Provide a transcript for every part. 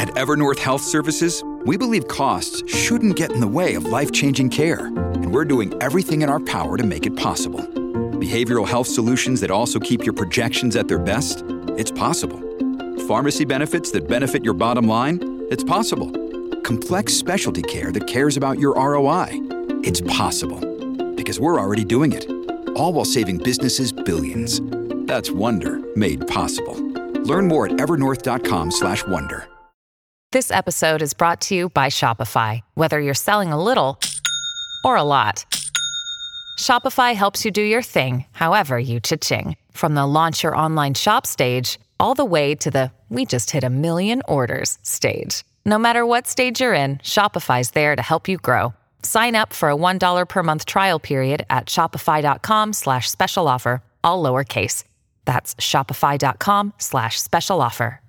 At Evernorth Health Services, we believe costs shouldn't get in the way of life-changing care, and we're doing everything in our power to make it possible. Behavioral health solutions that also keep your projections at their best? It's possible. Pharmacy benefits that benefit your bottom line? It's possible. Complex specialty care that cares about your ROI? It's possible. Because we're already doing it. All while saving businesses billions. That's Wonder made possible. Learn more at evernorth.com/wonder. This episode is brought to you by Shopify. Whether you're selling a little or a lot, Shopify helps you do your thing, however you cha-ching. From the launch your online shop stage, all the way to the we just hit 1 million orders stage. No matter what stage you're in, Shopify's there to help you grow. Sign up for a $1 per month trial period at shopify.com/special offer, all lowercase. That's shopify.com/special offer.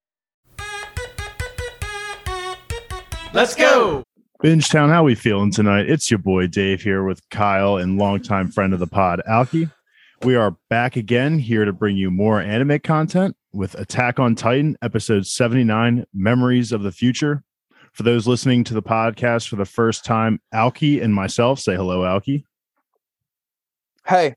Let's go! Bingetown, how we feeling tonight? It's your boy Dave here with Kyle and longtime friend of the pod, Alki. We are back again here to bring you more anime content with Attack on Titan, episode 79, Memories of the Future. For those listening to the podcast for the first time, Alki and myself, say hello, Alki. Hey.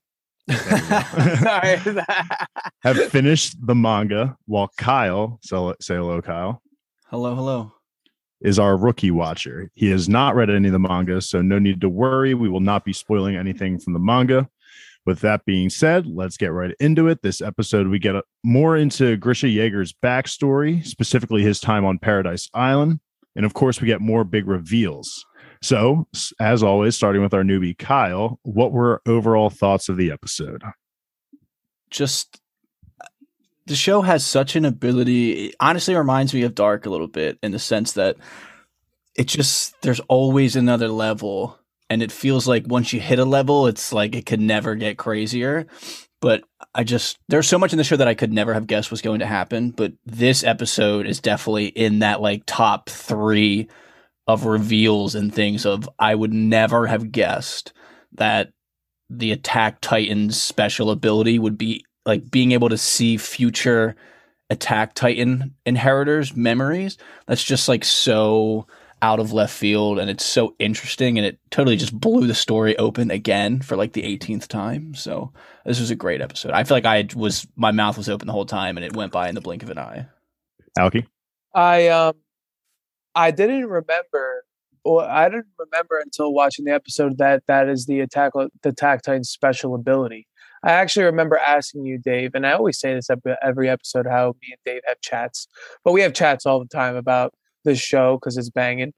Sorry. Have finished the manga, while Kyle, so say hello, Kyle. Hello. Is our rookie watcher. He has not read any of the manga, so no need to worry. We will not be spoiling anything from the manga. With that being said, let's get right into it. This episode, we get more into Grisha Yeager's backstory, specifically his time on Paradise Island. And of course, we get more big reveals. So, as always, starting with our newbie, Kyle, what were overall thoughts of the episode? Just, the show has such an ability. It honestly reminds me of Dark a little bit in the sense that there's always another level. And it feels like once you hit a level, it's like it could never get crazier. But there's so much in the show that I could never have guessed was going to happen. But this episode is definitely in that like top 3 of reveals and things of I would never have guessed that the Attack Titan's special ability would be like being able to see future Attack Titan inheritors' memories. That's just like so out of left field, and it's so interesting, and it totally just blew the story open again for like the 18th time. So this was a great episode. I feel like my mouth was open the whole time, and it went by in the blink of an eye. Alki? I didn't remember, or I didn't remember until watching the episode that is the Attack Titan special ability. I actually remember asking you, Dave, and I always say this every episode, how me and Dave have chats, but we have chats all the time about this show because it's banging.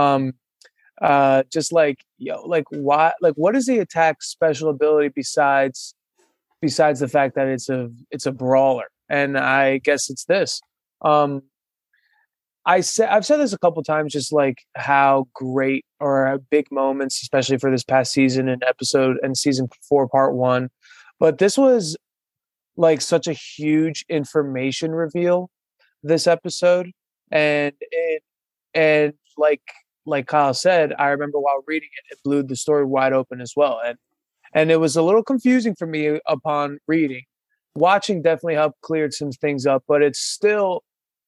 Just like, what is the Attack special ability besides the fact that it's a brawler? And I guess it's this. I've said this a couple times, just like how great or big moments, especially for this past season and season 4, part 1. But this was like such a huge information reveal this episode. And like Kyle said, I remember while reading it blew the story wide open as well. And it was a little confusing for me upon reading. Watching definitely helped clear some things up, but it still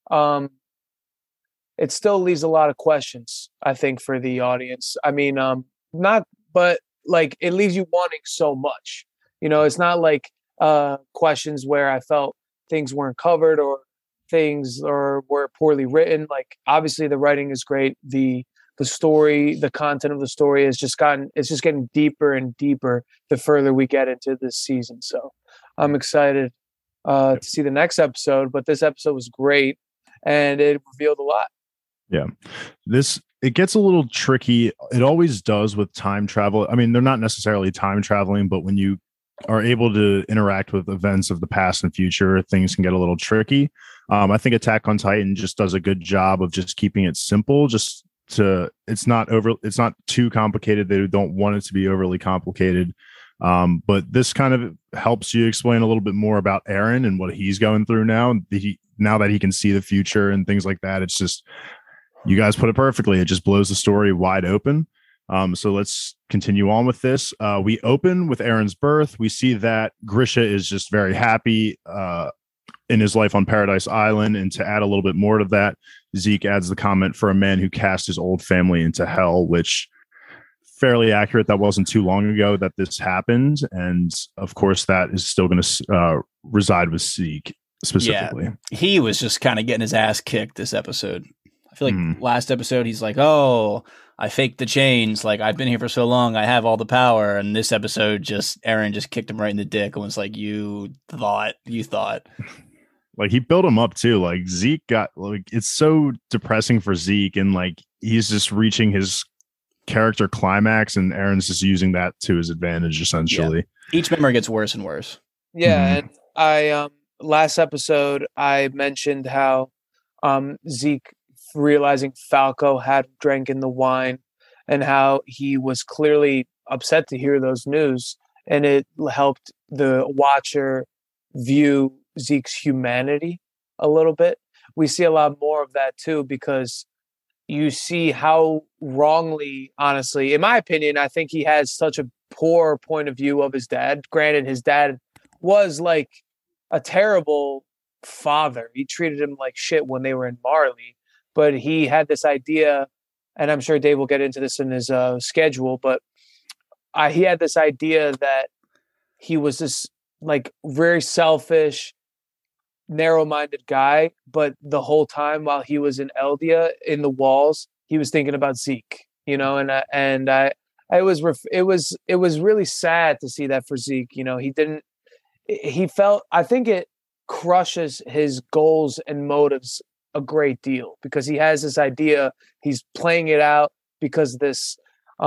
leaves a lot of questions, I think, for the audience. I mean, but like it leaves you wanting so much. You know, it's not like questions where I felt things weren't covered or things or were poorly written. Like obviously the writing is great. The story, the content of the story it's just getting deeper and deeper the further we get into this season. So I'm excited to see the next episode, but this episode was great and it revealed a lot. Yeah. It gets a little tricky. It always does with time travel. I mean, they're not necessarily time traveling, but when you are able to interact with events of the past and future, things can get a little tricky. I think Attack on Titan just does a good job of just keeping it simple. It's not too complicated. They don't want it to be overly complicated. But this kind of helps you explain a little bit more about Eren and what he's going through now. Now that he can see the future and things like that, it's just, you guys put it perfectly. It just blows the story wide open. So let's continue on with this. We open with Eren's birth. We see that Grisha is just very happy. in his life on Paradise Island. And to add a little bit more to that, Zeke adds the comment, for a man who cast his old family into hell, which fairly accurate. That wasn't too long ago that this happened. And of course, that is still going to reside with Zeke specifically. Yeah, he was just kind of getting his ass kicked this episode. I feel like last episode, he's like, oh, I faked the chains. Like, I've been here for so long. I have all the power. And this episode, Aaron just kicked him right in the dick and was like, you thought. Like, he built him up too. Like, Zeke got, like, it's so depressing for Zeke. And like, he's just reaching his character climax, and Aaron's just using that to his advantage, essentially. Yeah. Each memory gets worse and worse. Yeah. And I, last episode, I mentioned how Zeke realizing Falco had drank in the wine and how he was clearly upset to hear those news, and it helped the watcher view Zeke's humanity a little bit. We see a lot more of that too, because you see how wrongly, honestly, in my opinion, I think he has such a poor point of view of his dad. Granted, his dad was like a terrible father. He treated him like shit when they were in Marley. But he had this idea, and I'm sure Dave will get into this in his schedule, but he had this idea that he was this like very selfish, narrow-minded guy, but the whole time while he was in Eldia in the walls, he was thinking about Zeke, you know, it was really sad to see that for Zeke. You know, I think it crushes his goals and motives a great deal, because he has this idea, he's playing it out because this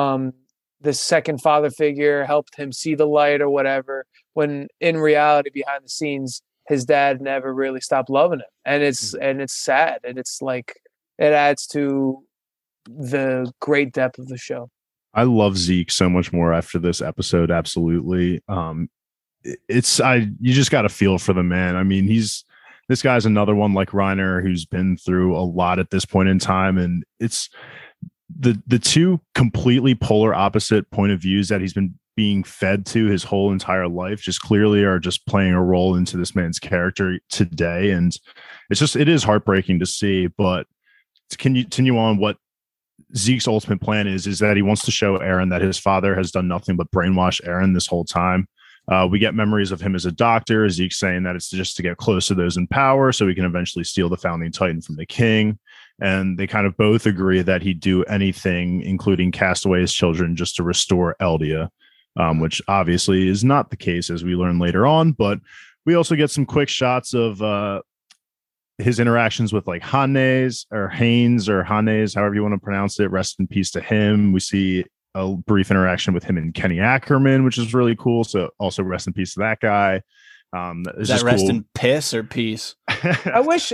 second father figure helped him see the light or whatever, when in reality, behind the scenes, his dad never really stopped loving him. And it's sad, and it's like, it adds to the great depth of the show. I love Zeke so much more after this episode. Absolutely. You just got to feel for the man. I mean, this guy's another one like Reiner, who's been through a lot at this point in time. And it's the two completely polar opposite point of views that he's been being fed to his whole entire life just clearly are just playing a role into this man's character today. And it is heartbreaking to see, but to continue on, what Zeke's ultimate plan is that he wants to show Aaron that his father has done nothing but brainwash Aaron this whole time. We get memories of him as a doctor, Zeke saying that it's just to get close to those in power so he can eventually steal the founding titan from the king. And they kind of both agree that he'd do anything, including cast away his children, just to restore Eldia, which obviously is not the case, as we learn later on. But we also get some quick shots of his interactions with like Haynes, however you want to pronounce it. Rest in peace to him. We see a brief interaction with him and Kenny Ackerman, which is really cool. So also rest in peace to that guy. Is that rest in piss or peace? I wish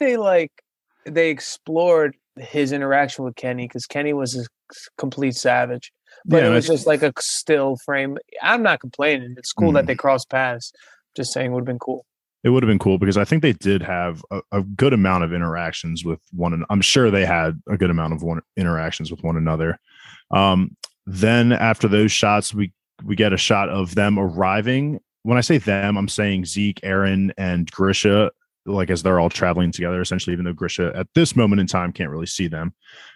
they explored his interaction with Kenny, because Kenny was a complete savage, but it was just like a still frame. I'm not complaining. It's cool that they crossed paths. Just saying, it would have been cool. It would have been cool, because I think they did have a good amount of interactions with one. And I'm sure they had a good amount of interactions with one another. Then after those shots, we get a shot of them arriving. When I say them, I'm saying Zeke, Aaron, and Grisha, like as they're all traveling together, essentially, even though Grisha at this moment in time can't really see them.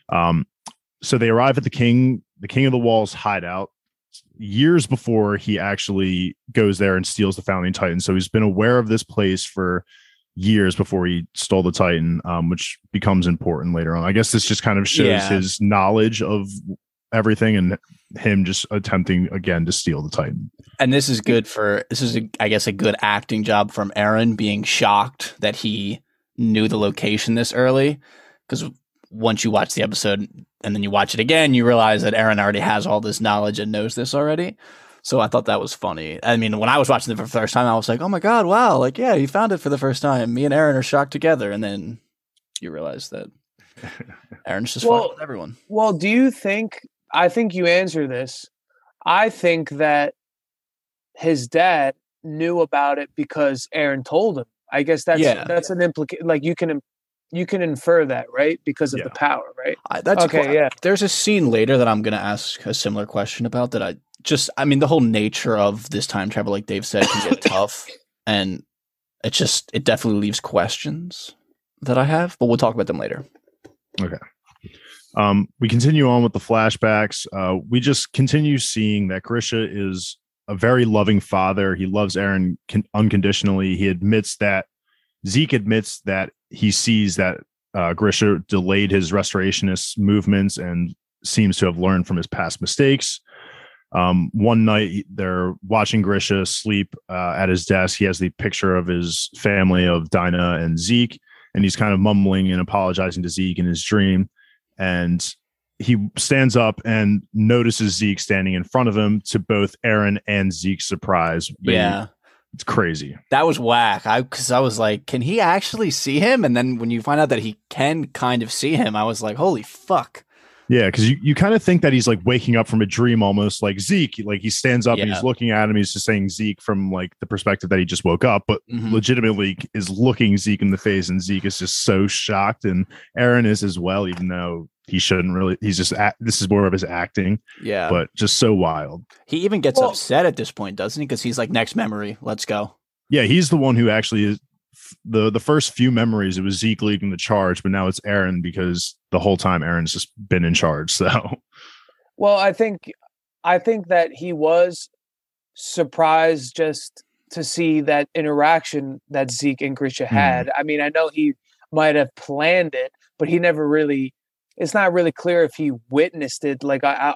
So they arrive at the King of the Wall's hideout years before he actually goes there and steals the founding titan. So he's been aware of this place for years before he stole the titan, which becomes important later on. I guess this just kind of shows his knowledge of everything and him just attempting again to steal the titan. And this is I guess a good acting job from Aaron, being shocked that he knew the location this early, because once you watch the episode and then you watch it again, you realize that Aaron already has all this knowledge and knows this already. So I thought that was funny. I mean, when I was watching it for the first time, I was like, oh my God, wow. Like, yeah, he found it for the first time. Me and Aaron are shocked together. And then you realize that Aaron's just fucking with everyone. Well, I think you answer this. I think that his dad knew about it because Aaron told him. I guess that's an implication. Like, you can infer that, right? Because of the power, right? That's okay. Yeah. There's a scene later that I'm going to ask a similar question about that. The whole nature of this time travel, like Dave said, can get tough. And it definitely leaves questions that I have, but we'll talk about them later. Okay. We continue on with the flashbacks. We just continue seeing that Grisha is a very loving father. He loves Eren unconditionally. Zeke admits that he sees that Grisha delayed his restorationist movements and seems to have learned from his past mistakes. One night they're watching Grisha sleep at his desk. He has the picture of his family of Dinah and Zeke, and he's kind of mumbling and apologizing to Zeke in his dream. And he stands up and notices Zeke standing in front of him, to both Eren and Zeke's surprise. Yeah. It's crazy. That was whack. Because I was like, can he actually see him? And then when you find out that he can kind of see him, I was like, holy fuck. Yeah, because you kind of think that he's like waking up from a dream, almost like Zeke. Like he stands up and he's looking at him. He's just saying Zeke from like the perspective that he just woke up, but legitimately is looking Zeke in the face, and Zeke is just so shocked, and Eren is as well, even though he shouldn't really. He's just this is more of his acting. Yeah, but just so wild. He even gets upset at this point, doesn't he? Because he's like, next memory, let's go. Yeah, he's the one who actually is. The first few memories, it was Zeke leading the charge, but now it's Eren, because the whole time Eren's just been in charge. So, well, I think that he was surprised just to see that interaction that Zeke and Grisha had. I mean, I know he might have planned it, but he never really. It's not really clear if he witnessed it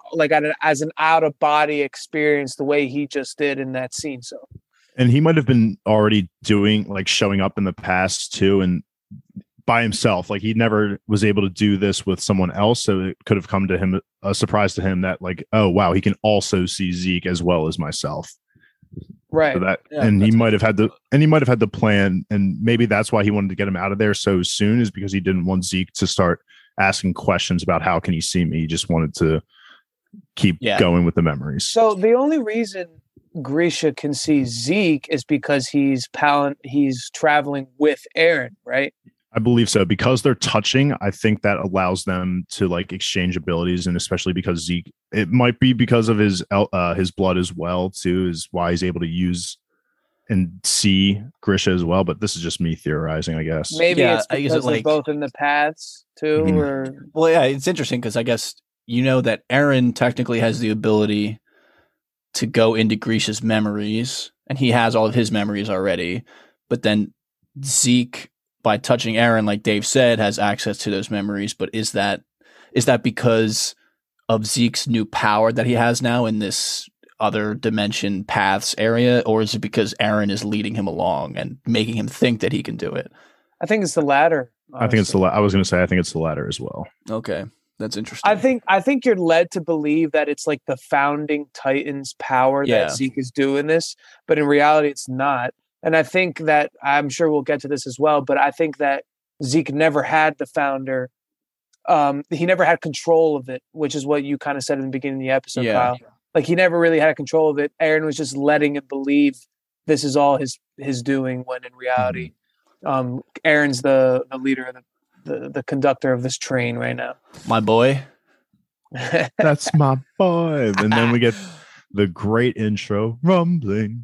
as an out of body experience the way he just did in that scene. So. And he might have been already showing up in the past too, and by himself. Like he never was able to do this with someone else, so it could have come to him a surprise to him that like, oh wow, he can also see Zeke as well as myself. Right. So he might have had the plan, and maybe that's why he wanted to get him out of there so soon, is because he didn't want Zeke to start asking questions about how can he see me. He just wanted to keep going with the memories. So the only reason Grisha can see Zeke is because he's traveling with Eren, right? I believe so, because they're touching. I think that allows them to like exchange abilities, and especially because Zeke, it might be because of his blood as well too, is why he's able to use and see Grisha as well. But this is just me theorizing, I guess. Maybe it's because they're both in the paths too. Well, yeah, it's interesting because I guess that Eren technically has the ability to go into Grisha's memories, and he has all of his memories already. But then Zeke, by touching Eren, like Dave said, has access to those memories. But is that because of Zeke's new power that he has now in this other dimension paths area, or is it because Eren is leading him along and making him think that he can do it? I think it's the latter. Honestly. I think it's I was going to say I think it's the latter as well. Okay. That's interesting. I think you're led to believe that it's like the founding Titans' power that Zeke is doing this, but in reality, it's not. And I think that, I'm sure we'll get to this as well, but I think that Zeke never had the founder. He never had control of it, which is what you kind of said in the beginning of the episode, Kyle. Like he never really had control of it. Eren was just letting him believe this is all his doing, when in reality, Eren's the leader of the conductor of this train right now. My boy. That's my boy. And then we get the great intro. Rumbling.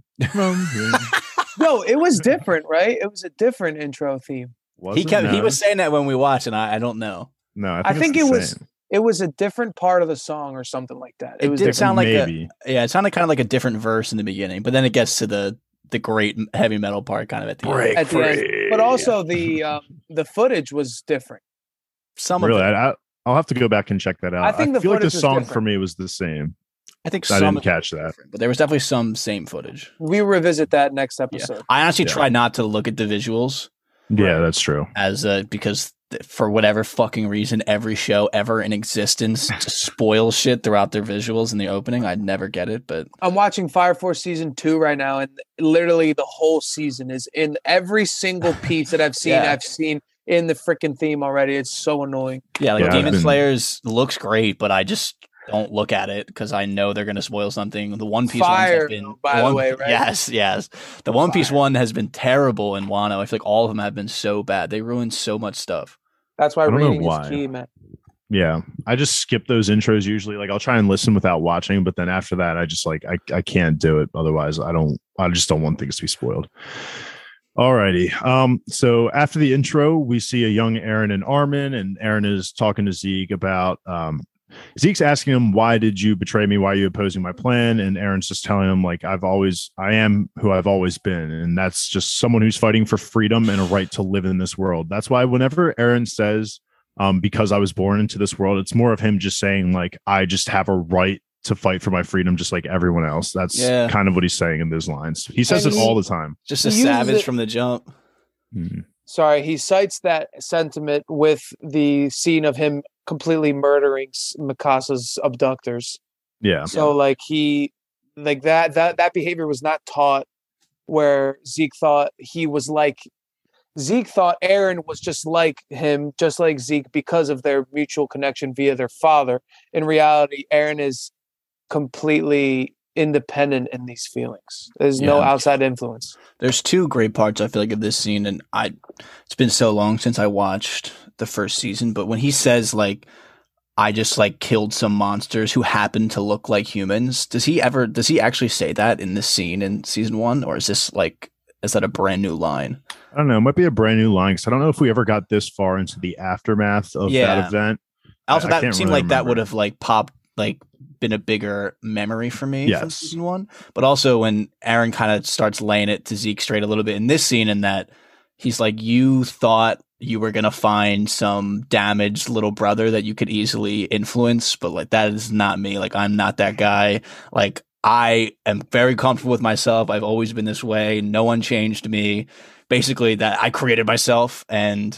No, it was different, right? It was a different intro theme. He was saying that when we watched, and I don't know. No, I think it was a different part of the song or something like that. It did sound like it sounded kind of like a different verse in the beginning, but then it gets to the great heavy metal part kind of at the end. But also the footage was different. Some really, of it. I'll have to go back and check that out. I feel like the song for me was the same. I think I didn't catch that, but there was definitely some same footage. We revisit that next episode. I honestly try not to look at the visuals. Yeah, that's true. Because for whatever fucking reason, every show ever in existence spoils shit throughout their visuals in the opening. I'd never get it, but I'm watching Fire Force season 2 right now, and literally the whole season is in every single piece that I've seen. I've seen in the freaking theme already. It's so annoying. Yeah, Demon Slayers looks great, but I just don't look at it because I know they're going to spoil something. The One Piece Fire, ones have been, by the way, right? Yes. The One Piece one has been terrible in Wano. I feel like all of them have been so bad. They ruined so much stuff. That's why reading is key, man. Yeah, I just skip those intros usually. Like I'll try and listen without watching, but then after that, I just I can't do it. Otherwise, I just don't want things to be spoiled. Alrighty. So after the intro, we see a young Eren and Armin, and Eren is talking to Zeke about Zeke's asking him, why did you betray me? Why are you opposing my plan? And Aaron's just telling him, like, I am who I've always been. And that's just someone who's fighting for freedom and a right to live in this world. That's why whenever Eren says, because I was born into this world, it's more of him just saying, like, I just have a right to fight for my freedom just like everyone else. That's kind of what he's saying in those lines. He says it all the time. Just a savage from the jump. Mm-hmm. Sorry, he cites that sentiment with the scene of him completely murdering Mikasa's abductors. Yeah. So like that behavior was not taught, where Zeke thought Eren was just like him, just like Zeke, because of their mutual connection via their father. In reality, Eren is completely independent in these feelings. There's no outside influence. There's two great parts, I feel like, of this scene, and it's been so long since I watched the first season, but when he says, like, I just like killed some monsters who happen to look like humans, does he actually say that in this scene in season 1, or is that a brand new line? I don't know. It might be a brand new line, because I don't know if we ever got this far into the aftermath of that event. Also, that seemed like that would have like popped, like, been a bigger memory for me from season 1. But also when Eren kind of starts laying it to Zeke straight a little bit in this scene, and that he's like, you thought you were going to find some damaged little brother that you could easily influence, but like, that is not me. Like, I'm not that guy. Like, I am very comfortable with myself. I've always been this way. No one changed me. Basically, that I created myself. And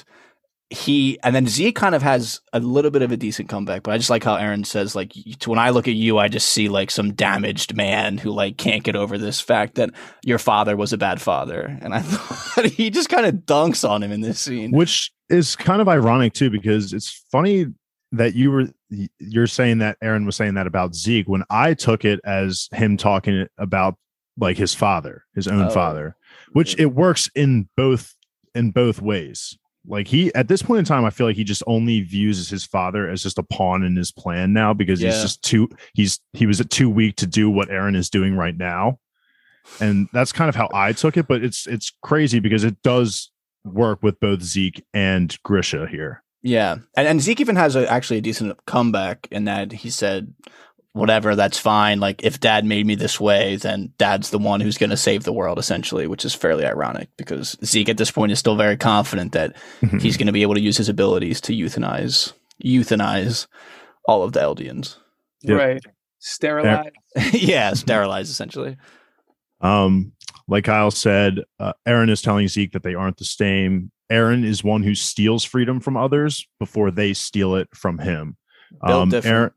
then Zeke kind of has a little bit of a decent comeback, but I just like how Eren says, like, when I look at you, I just see like some damaged man who like can't get over this fact that your father was a bad father. And I thought he just kind of dunks on him in this scene, which is kind of ironic too, because it's funny that you're saying that Eren was saying that about Zeke, when I took it as him talking about like his father, his own father, which it works in both ways. Like, he, at this point in time, I feel like he just only views his father as just a pawn in his plan now, because he's just he was too weak to do what Eren is doing right now. And that's kind of how I took it, but it's crazy because it does work with both Zeke and Grisha here. Yeah. And Zeke even has actually a decent comeback in that he said, whatever, that's fine. Like, if dad made me this way, then dad's the one who's going to save the world, essentially, which is fairly ironic because Zeke at this point is still very confident that he's going to be able to use his abilities to euthanize all of the Eldians. Yep. Right. Sterilize. Sterilize, essentially. Like Kyle said, Eren is telling Zeke that they aren't the same. Eren is one who steals freedom from others before they steal it from him. Eren,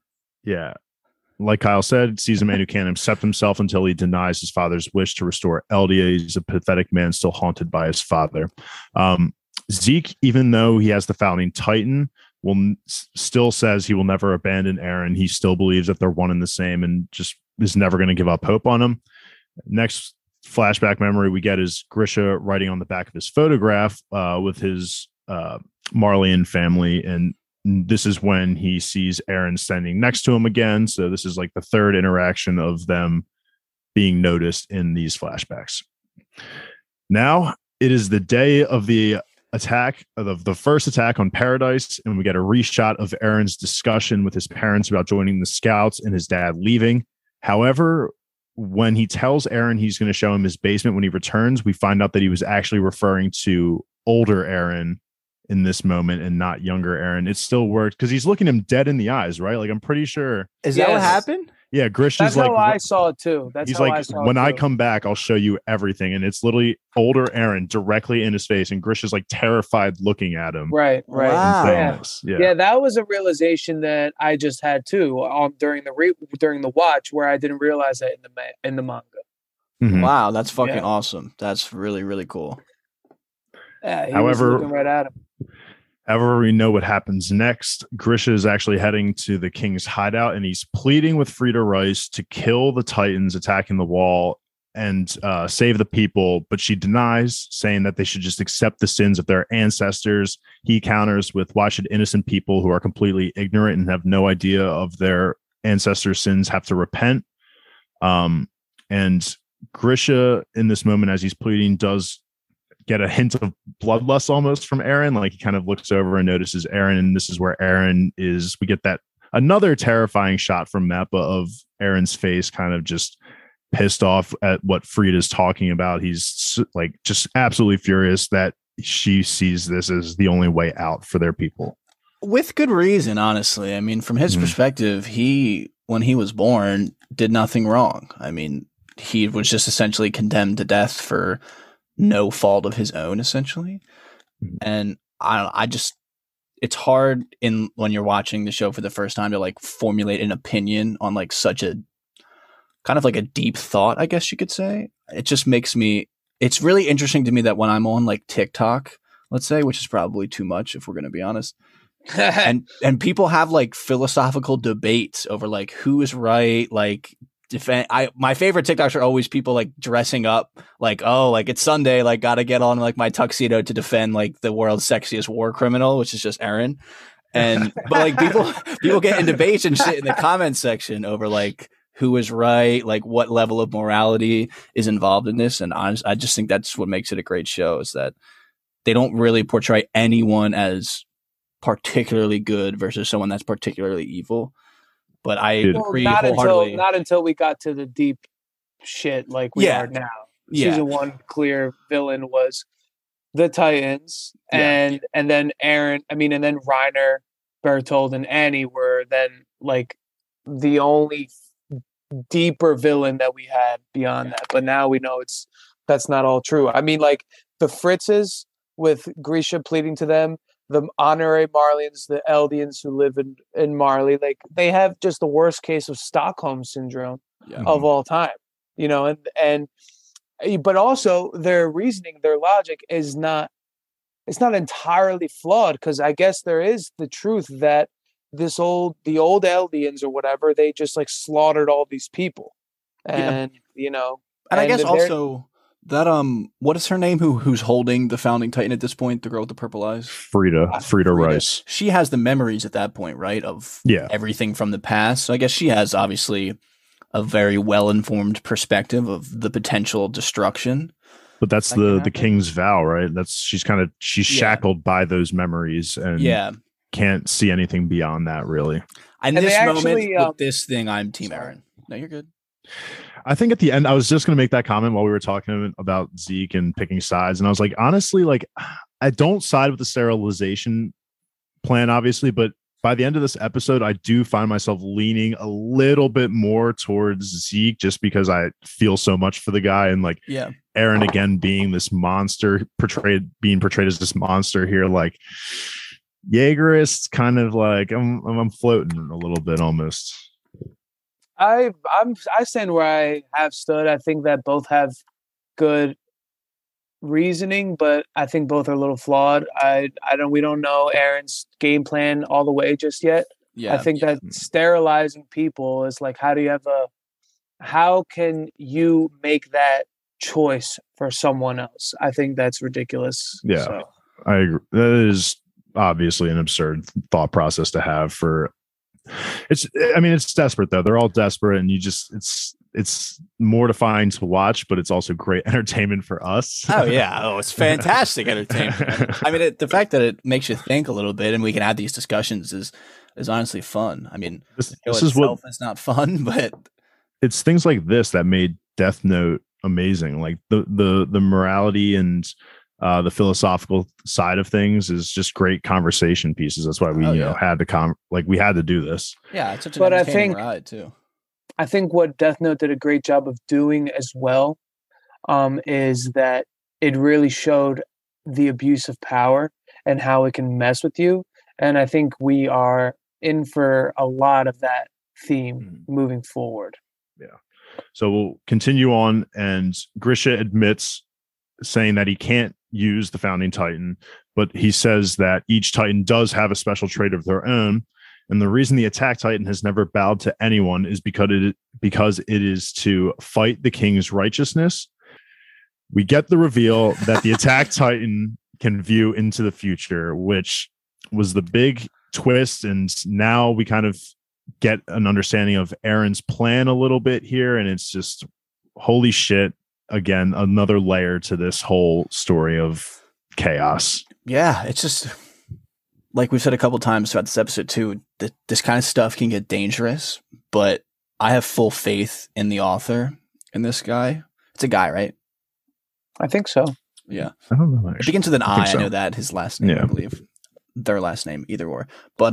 like Kyle said, sees a man who can't accept himself until he denies his father's wish to restore Eldia. He's a pathetic man still haunted by his father. Zeke, even though he has the founding Titan, still says he will never abandon Eren. He still believes that they're one and the same and just is never going to give up hope on him. Next flashback memory we get is Grisha writing on the back of his photograph with his Marleyan family, and this is when he sees Eren standing next to him again. So this is like the third interaction of them being noticed in these flashbacks. Now it is the day of the attack, of the first attack on Paradise, and we get a reshot of Eren's discussion with his parents about joining the Scouts and his dad leaving. However, when he tells Eren he's going to show him his basement when he returns, we find out that he was actually referring to older Eren in this moment and not younger Eren. It still worked because he's looking him dead in the eyes, right? Like, I'm pretty sure. Is that what happened? Yeah, Grisha's like, how I saw it too. He's like, when I come back, I'll show you everything. And it's literally older Eren directly in his face, and Grisha's like terrified looking at him. Right. Wow. Yeah, that was a realization that I just had too during the watch, where I didn't realize that in the manga. Mm-hmm. Wow, that's fucking awesome. That's really, really cool. Yeah, he was looking right at him. However, we know what happens next. Grisha is actually heading to the king's hideout, and he's pleading with Frida Reiss to kill the Titans attacking the wall and save the people, but she denies, saying that they should just accept the sins of their ancestors. He counters with, why should innocent people who are completely ignorant and have no idea of their ancestors' sins have to repent? And Grisha, in this moment, as he's pleading, does get a hint of bloodlust almost from Eren. Like he kind of looks over and notices Eren, and this is where Eren is. We get that another terrifying shot from Mappa of Eren's face, kind of just pissed off at what Frida's talking about. He's like just absolutely furious that she sees this as the only way out for their people. With good reason, honestly. I mean, from his perspective, when he was born, did nothing wrong. I mean, he was just essentially condemned to death for no fault of his own, essentially. And it's hard when you're watching the show for the first time to like formulate an opinion on like such a kind of like a deep thought, I guess you could say. It just makes it's really interesting to me that when I'm on like TikTok, let's say, which is probably too much if we're going to be honest, and people have like philosophical debates over like who is right, like my favorite TikToks are always people like dressing up like, oh, like it's Sunday, like gotta get on like my tuxedo to defend like the world's sexiest war criminal, which is just Eren. And but like people get in debates and shit in the comments section over like who is right, like what level of morality is involved in this. And I just think that's what makes it a great show, is that they don't really portray anyone as particularly good versus someone that's particularly evil. But I agree wholeheartedly. Not until we got to the deep shit like we are now. Season 1 clear villain was the Titans, and then Eren. I mean, and then Reiner, Bertold, and Annie were then like the only deeper villain that we had beyond that. But now we know that's not all true. I mean, like the Fritzes with Grisha pleading to them, the honorary Marleyans, the Eldians who live in Marley, like they have just the worst case of Stockholm syndrome of all time, you know, but also their reasoning, their logic it's not entirely flawed, because I guess there is the truth that the old Eldians or whatever, they just like slaughtered all these people, and you know, and I guess also that what is her name who's holding the founding Titan at this point, the girl with the purple eyes? Frida Rice. She has the memories at that point, right, of everything from the past. So I guess she has obviously a very well-informed perspective of the potential destruction. But that's the king's vow, right? She's shackled by those memories and can't see anything beyond that, really. And this moment with this thing, I'm Team Eren. No, you're good. I think at the end, I was just going to make that comment while we were talking about Zeke and picking sides. And I was like, honestly, like I don't side with the sterilization plan, obviously, but by the end of this episode, I do find myself leaning a little bit more towards Zeke, just because I feel so much for the guy. And like Eren again being this monster, being portrayed as this monster here, like Jaegerist, kind of like I'm floating a little bit almost. I stand where I have stood. I think that both have good reasoning, but I think both are a little flawed. We don't know Eren's game plan all the way just yet. I think that sterilizing people is like, how can you make that choice for someone else? I think that's ridiculous. I agree. That is obviously an absurd thought process to have for. It's desperate though. They're all desperate, and it's mortifying to watch, but it's also great entertainment for us. It's fantastic entertainment. I mean, the fact that it makes you think a little bit, and we can have these discussions is honestly fun. I mean, this is not fun, but it's things like this that made Death Note amazing. Like the morality and the philosophical side of things is just great conversation pieces. That's why we had to we had to do this. Yeah, it's such an entertaining ride too. I think what Death Note did a great job of doing as well is that it really showed the abuse of power and how it can mess with you. And I think we are in for a lot of that theme moving forward. Yeah. So we'll continue on, and Grisha admits, saying that he can't use the founding Titan, but he says that each Titan does have a special trait of their own. And the reason the Attack Titan has never bowed to anyone is because it is to fight the king's righteousness. We get the reveal that the Attack Titan can view into the future, which was the big twist. And now we kind of get an understanding of Eren's plan a little bit here. And it's just, holy shit. again, another layer to this whole story of chaos. Yeah, it's just like we've said a couple times throughout this episode too, that this kind of stuff can get dangerous, but I have full faith in the author, in this guy. It's a guy, right? I think so. Yeah. I don't know. It begins with an I. so. I know that. His last name, I believe. Their last name, either or. But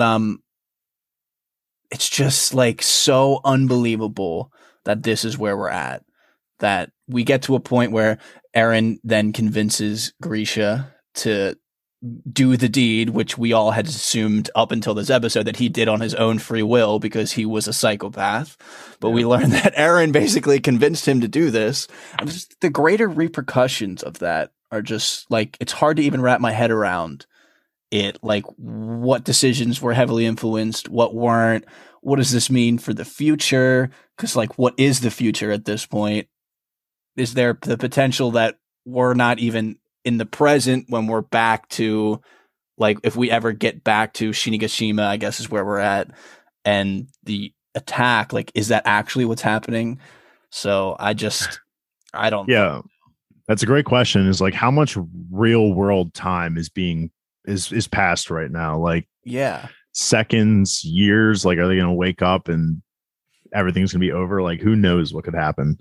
it's just like so unbelievable that this is where we're at. That we get to a point where Eren then convinces Grisha to do the deed, which we all had assumed up until this episode that he did on his own free will because he was a psychopath. But we learned that Eren basically convinced him to do this. And just the greater repercussions of that are just like, it's hard to even wrap my head around it. Like, what decisions were heavily influenced, what weren't, what does this mean for the future? Because like, what is the future at this point? Is there the potential that we're not even in the present when we're back to, like, if we ever get back to Shinigashima, I guess is where we're at, and the attack, like, is that actually what's happening? So I don't. Yeah, that's a great question. Is like, how much real world time is being is passed right now? Like, yeah, seconds, years. Like, are they going to wake up and everything's going to be over? Like, who knows what could happen?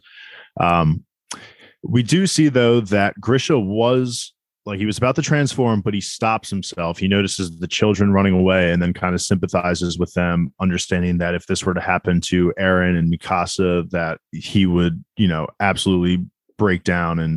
We do see, though, that Grisha was like, he was about to transform, but he stops himself. He notices the children running away and then kind of sympathizes with them, understanding that if this were to happen to Eren and Mikasa, that he would, absolutely break down. And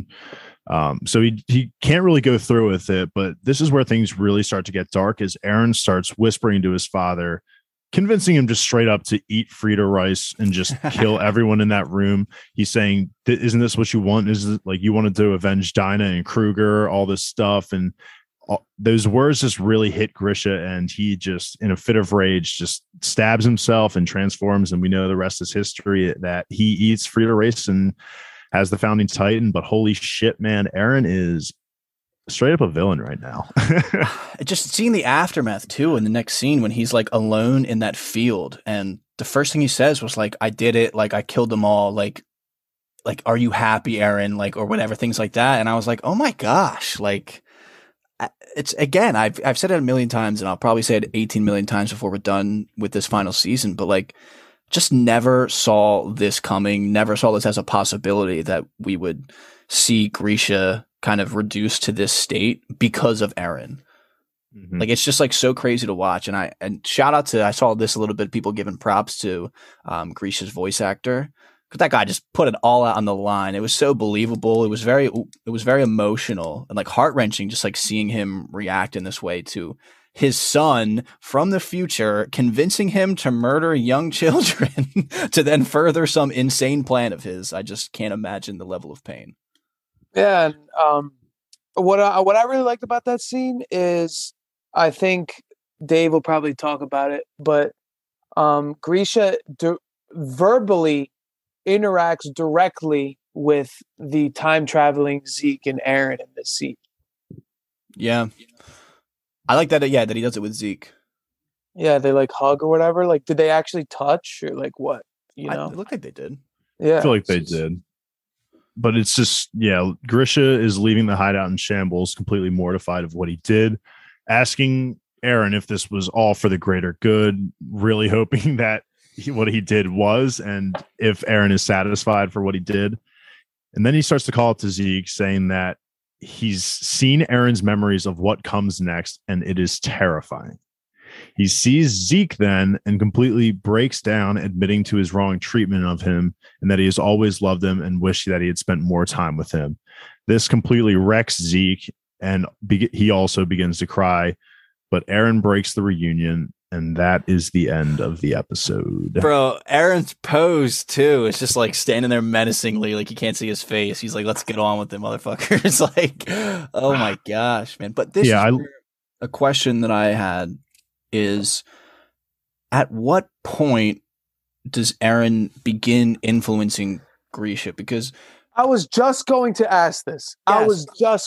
so he can't really go through with it. But this is where things really start to get dark, as Eren starts whispering to his father, convincing him just straight up to eat Frida rice and just kill everyone in that room. He's saying, isn't this what you want? Is it like you wanted to avenge Dinah and Kruger, all this stuff? And those words just really hit Grisha, and he just, in a fit of rage, just stabs himself and transforms. And we know the rest is history, that he eats Frida rice and has the founding titan. But holy shit, man, Eren is straight up a villain right now. Just seeing the aftermath too in the next scene when he's like alone in that field, and the first thing he says was like, I did it, like I killed them all, like are you happy, Eren, like, or whatever, things like that. And I was like, oh my gosh, like, it's, again, I've said it a million times, and I'll probably say it 18 million times before we're done with this final season, but like, just never saw this coming, never saw this as a possibility that we would see Grisha kind of reduced to this state because of Eren. Mm-hmm. Like, it's just like so crazy to watch. And shout out to, I saw this a little bit, people giving props to Grisha's voice actor, because that guy just put it all out on the line. It was so believable. It was very emotional and like heart-wrenching, just like seeing him react in this way to his son from the future, convincing him to murder young children to then further some insane plan of his. I just can't imagine the level of pain. Yeah, and what I really liked about that scene is, I think Dave will probably talk about it, but Grisha verbally interacts directly with the time traveling Zeke and Eren in this scene. Yeah, I like that. Yeah, that he does it with Zeke. Yeah, they like hug or whatever. Like, did they actually touch or like what? It looked like they did. Yeah, I feel like they did. But it's just, Grisha is leaving the hideout in shambles, completely mortified of what he did, asking Eren if this was all for the greater good, really hoping that what he did was, and if Eren is satisfied for what he did. And then he starts to call it to Zeke, saying that he's seen Eren's memories of what comes next, and it is terrifying. He sees Zeke then and completely breaks down, admitting to his wrong treatment of him and that he has always loved him and wished that he had spent more time with him. This completely wrecks Zeke, and he also begins to cry, but Eren breaks the reunion, and that is the end of the episode. Bro, Eren's pose too. It's just like standing there menacingly, like you can't see his face. He's like, let's get on with it, motherfuckers. Like, oh my gosh, man. But this is a question that I had is, at what point does Eren begin influencing Grisha? Because I was just going to ask this. Yes.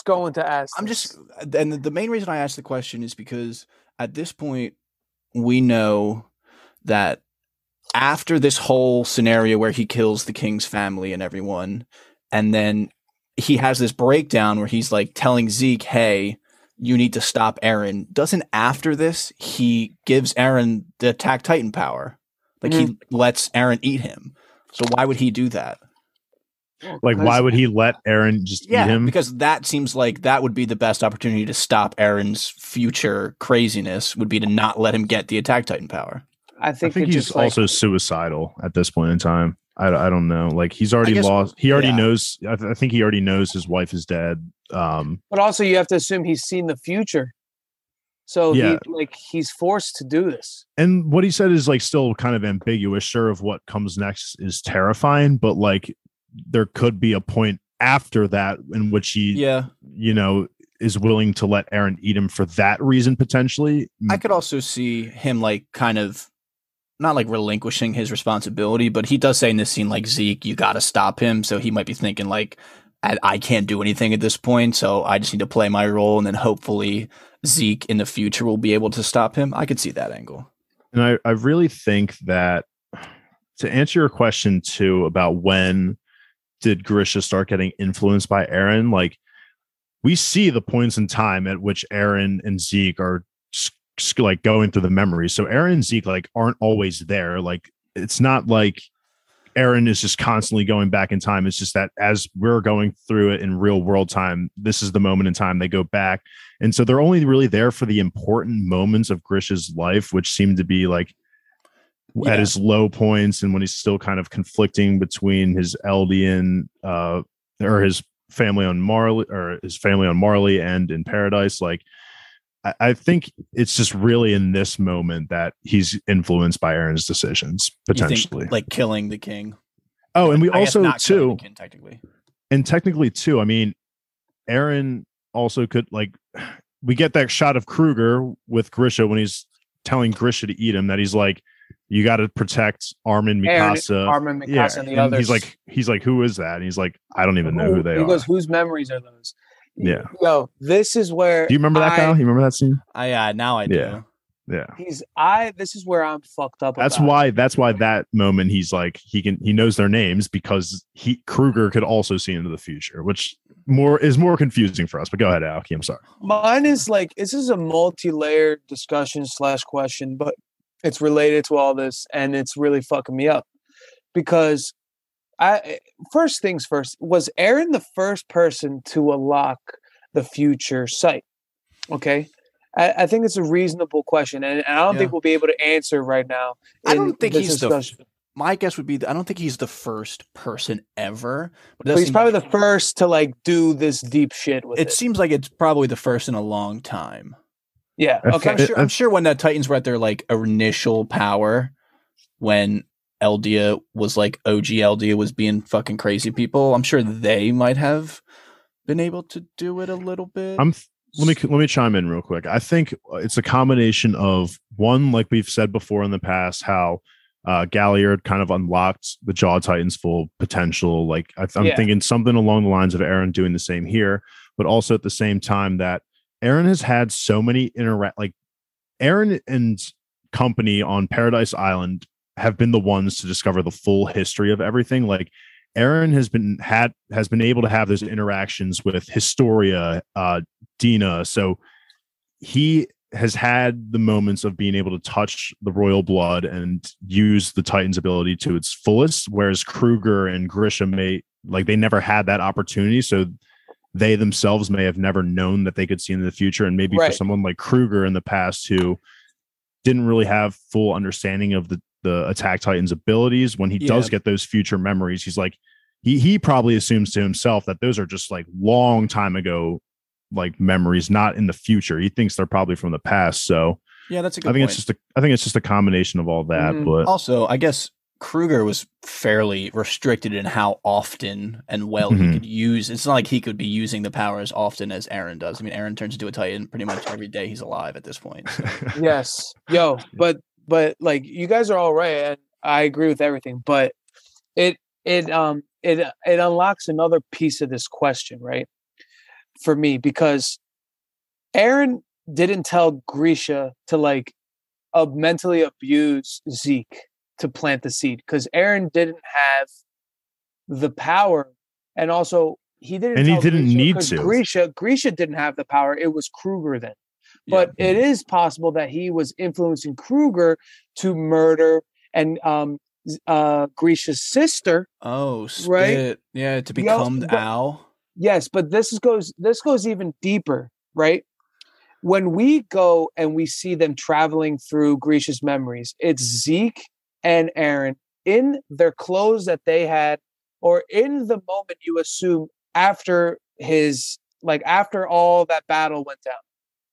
And the main reason I asked the question is because at this point, we know that after this whole scenario where he kills the king's family and everyone, and then he has this breakdown where he's like telling Zeke, hey, you need to stop Eren. Doesn't after this, he gives Eren the Attack Titan power. Like he lets Eren eat him. So why would he do that? Like, why would he let Eren just eat him? Because that seems like that would be the best opportunity to stop Eren's future craziness, would be to not let him get the Attack Titan power. I think he's also suicidal at this point in time. I don't know. Like, he's already lost. He already knows. I think he already knows his wife is dead. But also, you have to assume he's seen the future. So he's forced to do this. And what he said is like still kind of ambiguous. Sure, of what comes next is terrifying, but like there could be a point after that in which he, is willing to let Eren eat him for that reason potentially. I could also see him like kind of not like relinquishing his responsibility, but he does say in this scene like, Zeke, you got to stop him. So he might be thinking like, I can't do anything at this point, so I just need to play my role, and then hopefully Zeke in the future will be able to stop him. I could see that angle. And I really think that, to answer your question too about when did Grisha start getting influenced by Eren, like we see the points in time at which Eren and Zeke are like going through the memories. So Eren and Zeke like aren't always there. Like it's not like Eren is just constantly going back in time. It's just that as we're going through it in real world time, this is the moment in time they go back. And so they're only really there for the important moments of Grisha's life, which seem to be like at his low points and when he's still kind of conflicting between his Eldian or his family on Marley and in Paradise. Like, I think it's just really in this moment that he's influenced by Eren's decisions, potentially. Like killing the king. Oh, and we also too, technically too, I mean, Eren also could like, we get that shot of Kruger with Grisha when he's telling Grisha to eat him, that he's like, you got to protect Armin Mikasa. And the others. He's like, who is that? And he's like, I don't even know who they are. He goes, whose memories are those? Yeah. Yo, this is where. Do you remember that, Kyle? You remember that scene? Now I do. Yeah. This is where I'm fucked up. That's why that moment he's like, he knows their names because Kruger could also see into the future, which is more confusing for us. But go ahead, Aoki. I'm sorry. Mine is like, this is a multi-layered discussion / question, but it's related to all this and it's really fucking me up because first things first, was Eren the first person to unlock the future sight? Okay. I think it's a reasonable question, and I don't think we'll be able to answer right now. I don't think he's my guess would be I don't think he's the first person ever. But he's probably the first to like do this deep shit with it. It seems like it's probably the first in a long time. Yeah. Okay. I'm sure when the Titans were at their like initial power, when Eldia was like OG Eldia was being fucking crazy people, I'm sure they might have been able to do it a little bit. Let me chime in real quick. I think it's a combination of one, like we've said before in the past, how Galliard kind of unlocked the Jaw Titans' full potential. Like I'm thinking something along the lines of Eren doing the same here, but also at the same time that Eren has had so many Eren and company on Paradise Island have been the ones to discover the full history of everything. Like Eren has been able to have those interactions with Historia, Dina. So he has had the moments of being able to touch the royal blood and use the Titan's ability to its fullest, whereas Kruger and Grisha they never had that opportunity. So they themselves may have never known that they could see into the future. And maybe for someone like Kruger in the past who didn't really have full understanding of the Attack Titan's abilities, when he does get those future memories, he's like, he probably assumes to himself that those are just like long time ago, like memories, not in the future. He thinks they're probably from the past. So yeah, that's a good point. I think it's just a combination of all that. Mm-hmm. But also, I guess Kruger was fairly restricted in how often and well he could use. It's not like he could be using the power as often as Eren does. I mean, Eren turns into a Titan pretty much every day he's alive at this point. So. Yes. Yo, but like you guys are all right, and I agree with everything, but it unlocks another piece of this question, right? For me, because Eren didn't tell Grisha to like mentally abuse Zeke to plant the seed, because Eren didn't have the power, and also he didn't And he tell didn't Grisha need because to. Grisha didn't have the power. It was Kruger then. But it is possible that he was influencing Kruger to murder and Grisha's sister. Oh, spit. Right? Yeah, to become Al. Yes, but this goes even deeper, right? When we go and we see them traveling through Grisha's memories, it's Zeke and Eren in their clothes that they had, or in the moment you assume after after all that battle went down.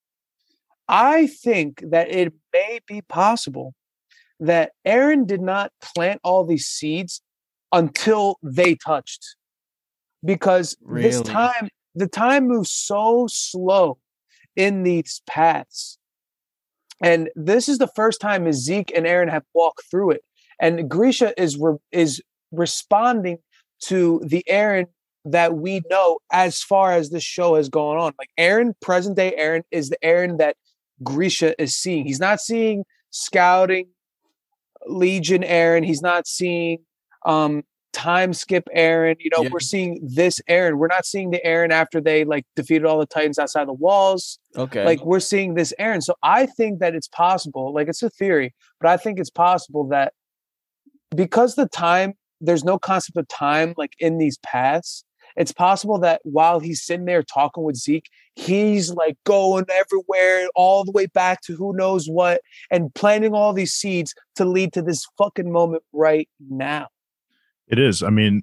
I think that it may be possible that Eren did not plant all these seeds until they touched. Because the time moves so slow in these paths. And this is the first time Zeke and Eren have walked through it. And Grisha is responding to the Eren that we know as far as this show has gone on. Like Eren, present day Eren, is the Eren that Grisha is seeing. He's not seeing scouting Legion Eren. He's not seeing time skip Eren. We're seeing this Eren. We're not seeing the Eren after they defeated all the Titans outside the walls. Okay. We're seeing this Eren. So I think that it's possible, it's a theory, but I think it's possible that because there's no concept of time in these paths, it's possible that while he's sitting there talking with Zeke, he's going everywhere, all the way back to who knows what, and planting all these seeds to lead to this fucking moment right now. It is. I mean,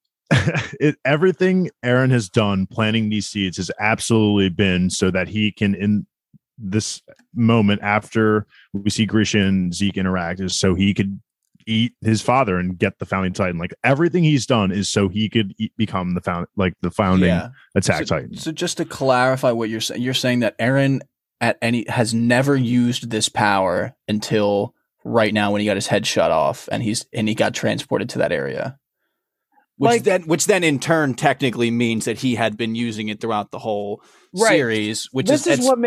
everything Eren has done planting these seeds has absolutely been so that he can, in this moment after we see Grisha and Zeke interact, is so he could eat his father and get the founding Titan. Everything he's done is so he could become the founding Attack Titan. So just to clarify what you're saying that Eren has never used this power until right now when he got his head shut off and he got transported to that area. Which then in turn technically means that he had been using it throughout the whole series. It's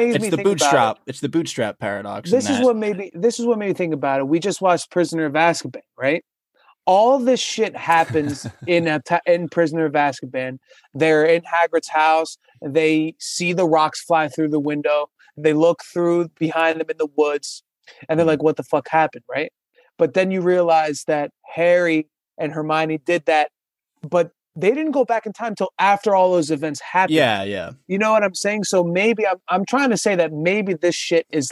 the bootstrap paradox. This is what made me think about it. We just watched Prisoner of Azkaban, right? All this shit happens in Prisoner of Azkaban. They're in Hagrid's house. They see the rocks fly through the window. They look through behind them in the woods, and they're like, "What the fuck happened?" Right? But then you realize that Harry and Hermione did that. But they didn't go back in time until after all those events happened. Yeah. You know what I'm saying? So maybe I'm trying to say that maybe this shit is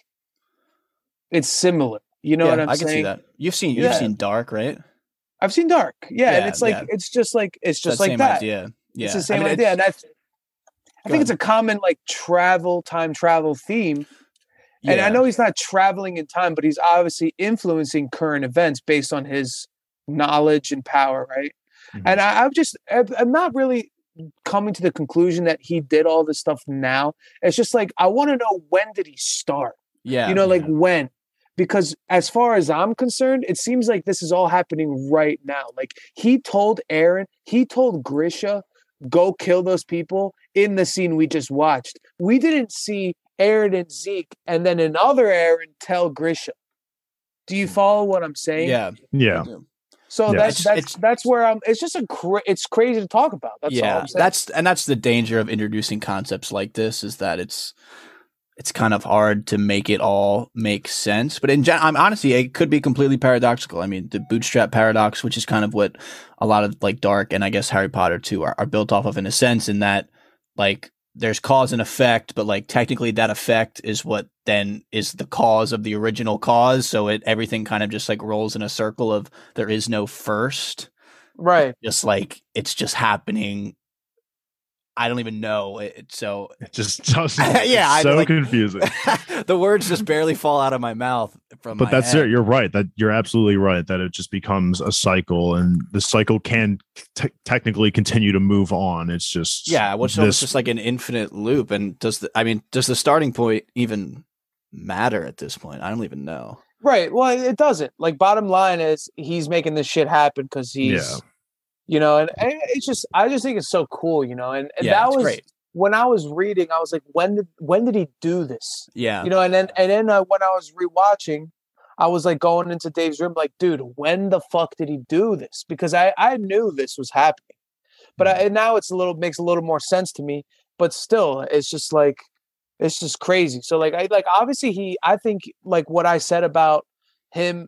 it's similar. You know what I'm saying? I can see that. You've seen Dark, right? I've seen Dark. Yeah, and it's just like that. Idea. Yeah. It's the same idea. And I think it's a common time travel theme. Yeah. And I know he's not traveling in time, but he's obviously influencing current events based on his knowledge and power, right? Mm-hmm. And I'm not really coming to the conclusion that he did all this stuff now. It's just I want to know, when did he start? Yeah. When? Because as far as I'm concerned, it seems like this is all happening right now. He told Grisha, go kill those people in the scene we just watched. We didn't see Eren and Zeke and then another Eren tell Grisha. Do you follow what I'm saying? Yeah. So that's where it's just it's crazy to talk about. That's all I'm saying. That's the danger of introducing concepts like this, is that it's kind of hard to make it all make sense. But honestly, it could be completely paradoxical. I mean, the bootstrap paradox, which is kind of what a lot of Dark and I guess Harry Potter too are built off of, in a sense, in that there's cause and effect, but technically that effect is what then is the cause of the original cause. So everything kind of just rolls in a circle of there is no first. Right. Just it's just happening. I don't even know. It just doesn't. Yeah, so confusing. The words just barely fall out of my mouth from. But that's head. it. You're right. You're absolutely right. That it just becomes a cycle, and the cycle can technically continue to move on. It's just it's just an infinite loop. And does the starting point even matter at this point? I don't even know. Right. Well, it doesn't. Bottom line is he's making this shit happen because he's. Yeah. And it's just, I just think it's so cool, and that was great. When I was reading, I was like, when did he do this? Yeah. And then when I was rewatching, I was going into Dave's room, dude, when the fuck did he do this? Because I knew this was happening, But and now makes a little more sense to me. But still, it's just like it's just crazy. So like obviously I think like what I said about him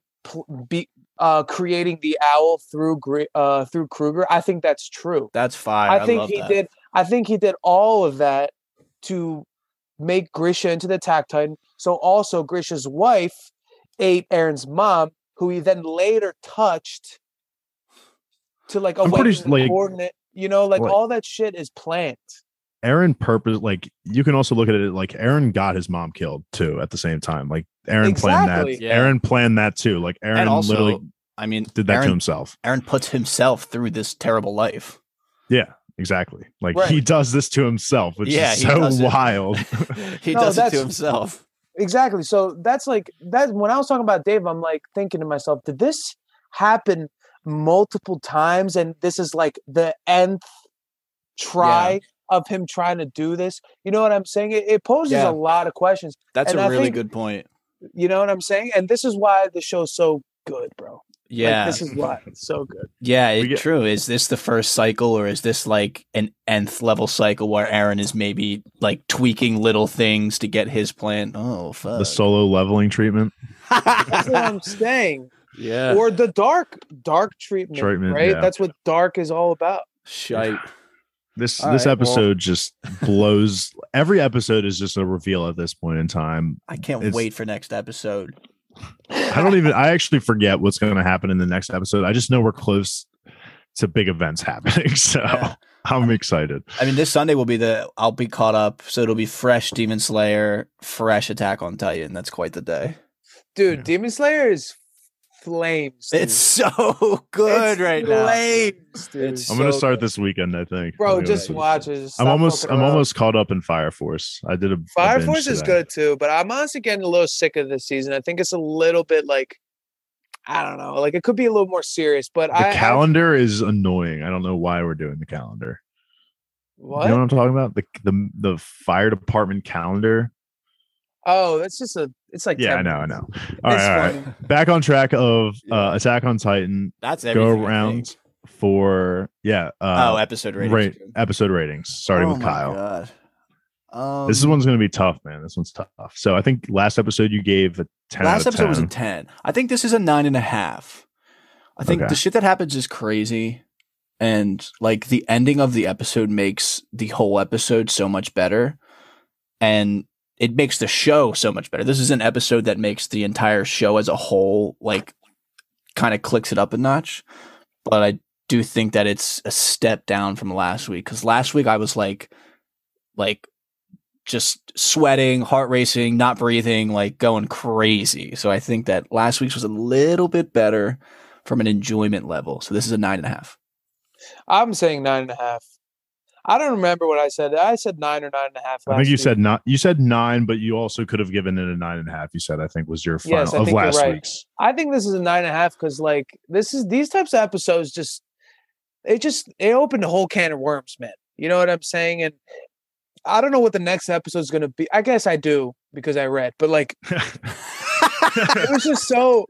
creating the owl through Kruger, I think that's true. That's fire. I think he did all of that to make Grisha into the Attack Titan. So also Grisha's wife ate Aaron's mom, who he then later touched to like awaken the coordinate. You know, like all that shit is planned. Aaron like you can also look at it like Aaron got his mom killed too at the same time. Like Aaron planned that. Yeah. Aaron planned that too. Like Aaron also, literally did that to himself. Aaron puts himself through this terrible life. Yeah, exactly. Like he does this to himself, which is so wild. He does it to himself. Exactly. So that's like that. When I was talking about Dave, I'm like thinking to myself, did this happen multiple times? And this is like the nth try of him trying to do this. You know what I'm saying? It poses a lot of questions. That's a really good point. You know what I'm saying? And this is why the show's so good, bro. Yeah. Like, this is why it's so good. Yeah, it's true. Is this the first cycle, or is this like an nth level cycle where Aaron is maybe like tweaking little things to get his plan? Oh, fuck. The solo leveling treatment. That's what I'm saying. Yeah. Or the dark treatment, right? Yeah. That's what dark is all about. Shite. This episode just blows. Every episode is just a reveal at this point in time. I can't wait for next episode. I actually forget what's going to happen in the next episode. I just know we're close to big events happening. So I'm excited. I mean, this Sunday I'll be caught up. So it'll be fresh Demon Slayer, fresh Attack on Titan. That's quite the day. Dude, Demon Slayer is flames. Dude. It's so good now. Dude. I'm gonna start this weekend, I think. Bro, just watch it. I'm almost caught up in Fire Force. I did Fire Force is good too, but I'm honestly getting a little sick of this season. I think it's a little bit like, I don't know, like it could be a little more serious. But the calendar is annoying. I don't know why we're doing the calendar. What? You know what I'm talking about? The fire department calendar. Oh, that's just it's like I know. All right. Back on track of Attack on Titan. That's everything. Go around for episode ratings. Episode ratings, starting with Kyle. God. This one's going to be tough, man. This one's tough. So I think last episode you gave a 10. Last episode was a 10. I think this is a 9.5. I think the shit that happens is crazy, and like the ending of the episode makes the whole episode so much better, and it makes the show so much better. This is an episode that makes the entire show as a whole, like, kind of clicks it up a notch. But I do think that it's a step down from last week. Because last week I was like just sweating, heart racing, not breathing, like going crazy. So I think that last week's was a little bit better from an enjoyment level. So this is a 9.5. I'm saying 9.5. I don't remember what I said. I said 9 or 9.5. I think you said not. You said 9, but you also could have given it a 9.5. You said I think was your final of last week's. I think this is a 9.5 because like these types of episodes it opened a whole can of worms, man. You know what I'm saying? And I don't know what the next episode is going to be. I guess I do because I read, but like it was just so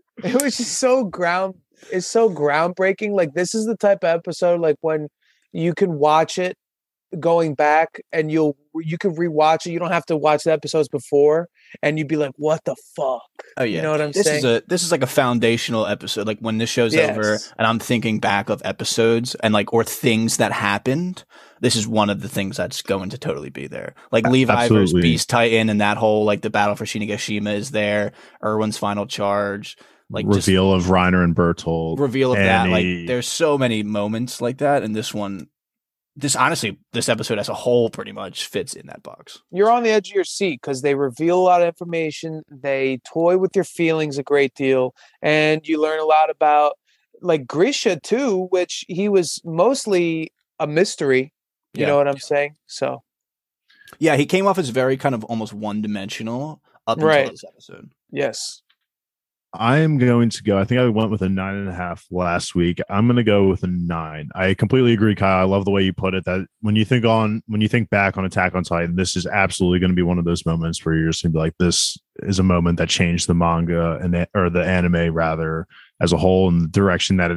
groundbreaking. Like this is the type of episode like when you can watch it going back and you can rewatch it. You don't have to watch the episodes before and you'd be like, what the fuck? Oh yeah. You know what I'm saying? This is like a foundational episode. Like when this show's over and I'm thinking back of episodes and like, or things that happened, this is one of the things that's going to totally be there. Like Levi versus Beast Titan and that whole, like the battle for Shinigashima is there. Irwin's final charge. Like reveal of Reiner and Bertolt. Reveal of Annie. That. Like there's so many moments like that. And this episode as a whole pretty much fits in that box. You're on the edge of your seat because they reveal a lot of information. They toy with your feelings a great deal. And you learn a lot about like Grisha too, which he was mostly a mystery. You know what I'm saying? So. Yeah, he came off as very kind of almost one-dimensional up until this episode. Yes. I'm going to go. I think I went with a 9.5 last week. I'm going to go with a 9. I completely agree, Kyle. I love the way you put it. That when you think back on Attack on Titan, this is absolutely going to be one of those moments where you're just going to be like, this is a moment that changed the manga or the anime rather as a whole, and the direction that it's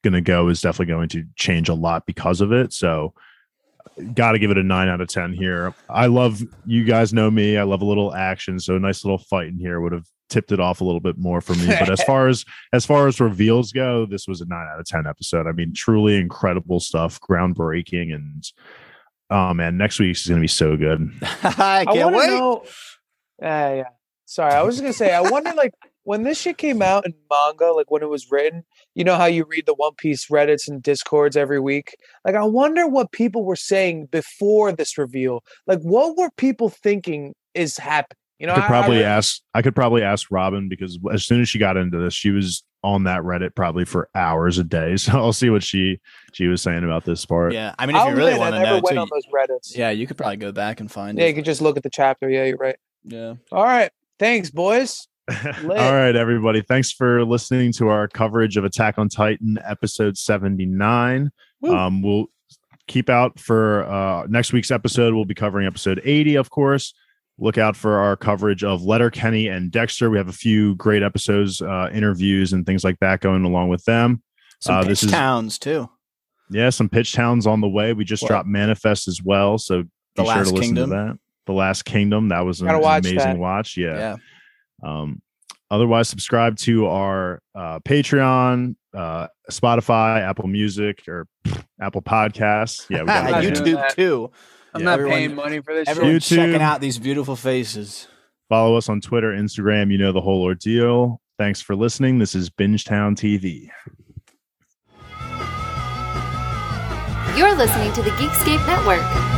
going to go is definitely going to change a lot because of it. So got to give it a 9 out of 10 here. I love, you guys know me, I love a little action. So a nice little fight in here would have tipped it off a little bit more for me. But as far as reveals go, this was a 9 out of 10 episode. I mean, truly incredible stuff, groundbreaking, and oh man, next week's is going to be so good. I can't wait. Yeah. Sorry, I was just gonna say, I wonder, like, when this shit came out in manga, like when it was written, you know how you read the One Piece Reddits and Discords every week? Like, I wonder what people were saying before this reveal. Like, what were people thinking is happening? You know, I could probably ask Robin, because as soon as she got into this, she was on that Reddit probably for hours a day. So I'll see what she was saying about this part. Yeah, I mean, if you really want to know, went on those Reddits. Yeah, you could probably go back and find it. Yeah, you could just look at the chapter. Yeah, you're right. Yeah. All right. Thanks, boys. All right, everybody. Thanks for listening to our coverage of Attack on Titan episode 79. We'll keep out for next week's episode. We'll be covering episode 80, of course. Look out for our coverage of Letterkenny and Dexter. We have a few great episodes, interviews, and things like that going along with them. Some pitch towns, too. Yeah, some pitch towns on the way. We just dropped Manifest as well, so be sure to listen to that. The Last Kingdom. That was an amazing watch. Yeah. Otherwise, subscribe to our Patreon, Spotify, Apple Music, or Apple Podcasts. Yeah, we got YouTube too. I'm not paying money for this. Everyone's checking out these beautiful faces. Follow us on Twitter, Instagram. You know the whole ordeal. Thanks for listening. This is Bingetown TV. You're listening to the Geekscape Network.